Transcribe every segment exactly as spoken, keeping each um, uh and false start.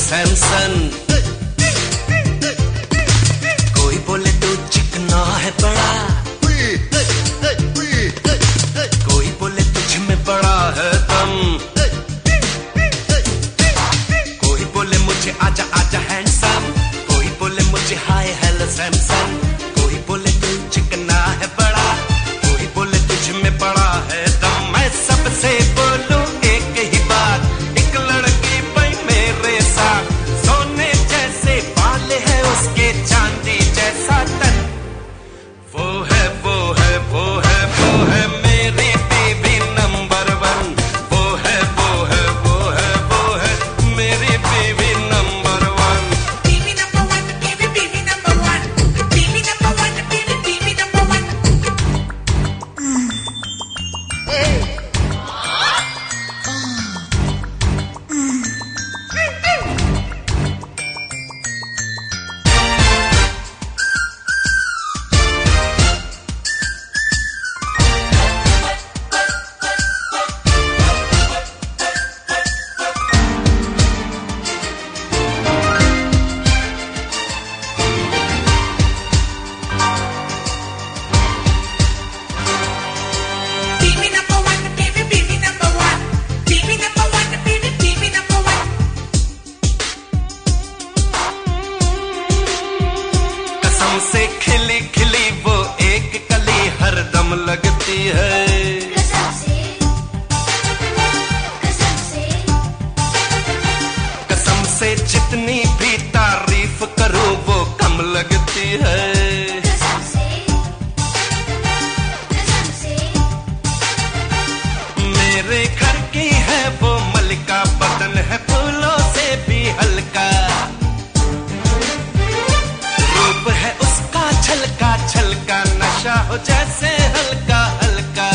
सैमसन। कोई बोले तू चिकना है बड़ा, कोई बोले तुझ में बड़ा है दम, कोई बोले मुझे आजा आजा हैंडसम, कोई बोले मुझे हाय हेलो सैमसन। कोई बोले तू चिकना है बड़ा, कोई बोले तुझ में बड़ा है दम। मैं सबसे बोलूं एक ही बात, एक लड़की पे मेरे साथ, सोने जैसे बाल है उसके चांदी जैसा तन, वो है वो है वो है वो है मेरी बेबी नंबर वन, वो है वो है वो है वो है मेरी baby number one. Baby number one, baby baby number one, baby number one, baby baby number one. Baby number one, baby baby number one, baby number one, baby baby number one. कसम से खिली खिली वो एक कली हरदम लगती है, कसम से, कसम से, कसम से जितनी भी तारीफ करूं वो कम लगती है। कसम से, कसम से. मेरे घर की है वो मलिका, बदन है फूलों से भी हल्का, रूप है उसका छलका छलका, नशा हो जैसे हल्का हल्का।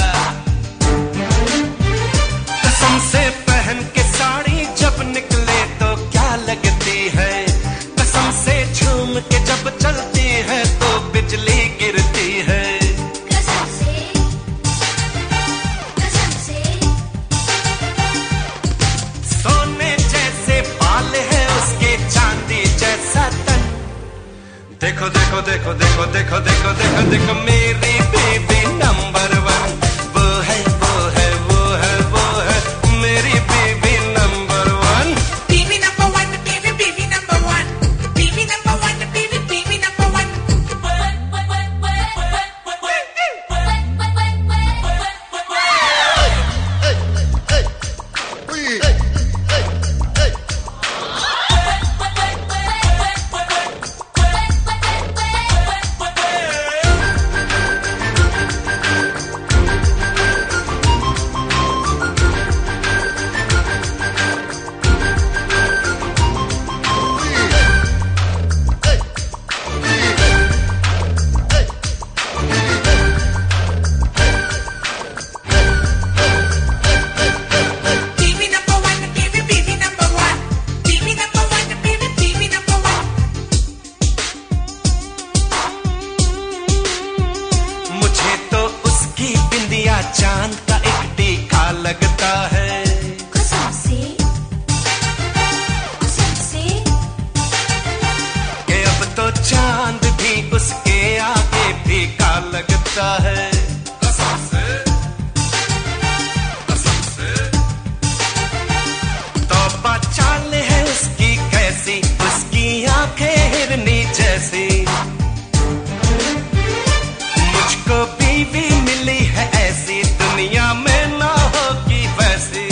कसम से पहन के साड़ी जब निकले तो क्या लगती है, कसम से झूम के जब चलती है तो बिजली गिरती है। कसम से, कसम से. सोने जैसे बाल है उसके चांदी जैसा तन, देखो देखो देखो देखो देखो देखो देखो देखो मेरी बेबी नंबर वन, वो है वो है वो है वो है मेरी baby number one. Baby number one, baby baby number one, baby number one, baby baby number one. Baby number one, baby baby number one, baby number one, baby baby number one. मुझे तो उसकी बिंदिया चांद का एक टीका लगता है, कसम से, कसम से. कि अब तो चांद भी उसके आगे फीका लगता है। कसम से, कसम से, तौबा चाल है उसकी कैसी, उसकी आंखें हिरनी जैसी, मुझको बीवी मिली है ऐसी, दुनिया में ना होगी वैसी।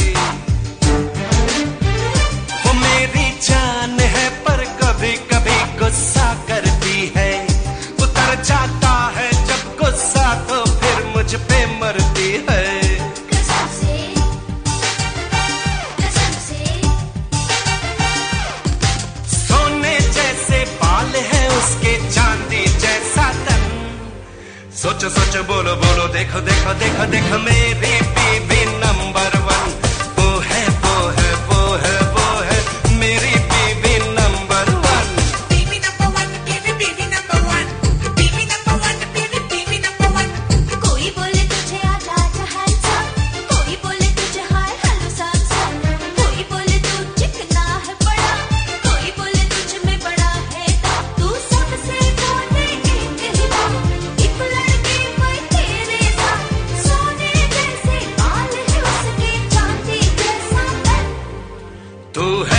वो मेरी जान है पर कभी कभी गुस्सा करती है, उतर जाता है जब गुस्सा तो फिर मुझ पे मरती है। कसम से, कसम से. सोने जैसे बाल है उसके चांदी जैसा तन, सोचो सोचो बोलो बोलो देखो देखो देखो देखो मेरी बेबी नंबर वन, वो है वो है वो है वो है मेरी baby number one. Baby number one, baby baby number one, baby number one, baby baby number one. कोई बोले तुझे आजा आजा handsome, कोई बोले तुझे हाय हेलो सैमसन, कोई बोले तू चिकना है बड़ा, तू है